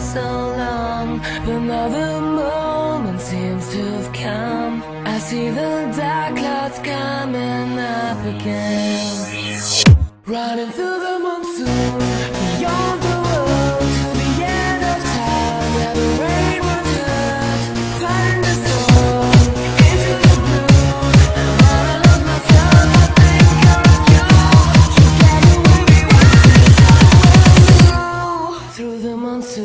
so long, but now the moment seems to have come. I see the dark clouds coming up again, running through the monsoon, beyond the world to the end of time, where the rain will touch, fighting the storm into the blue. And when I lose myself, I think of you. Together we'll be running somewhere new, through the monsoon.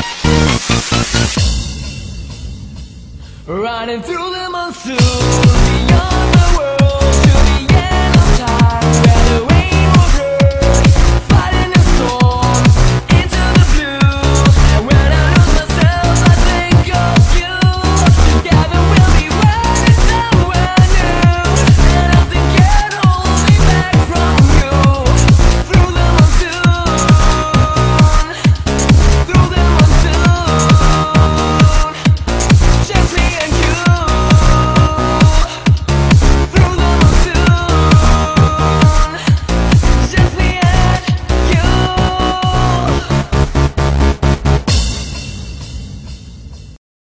Running through the monsoon.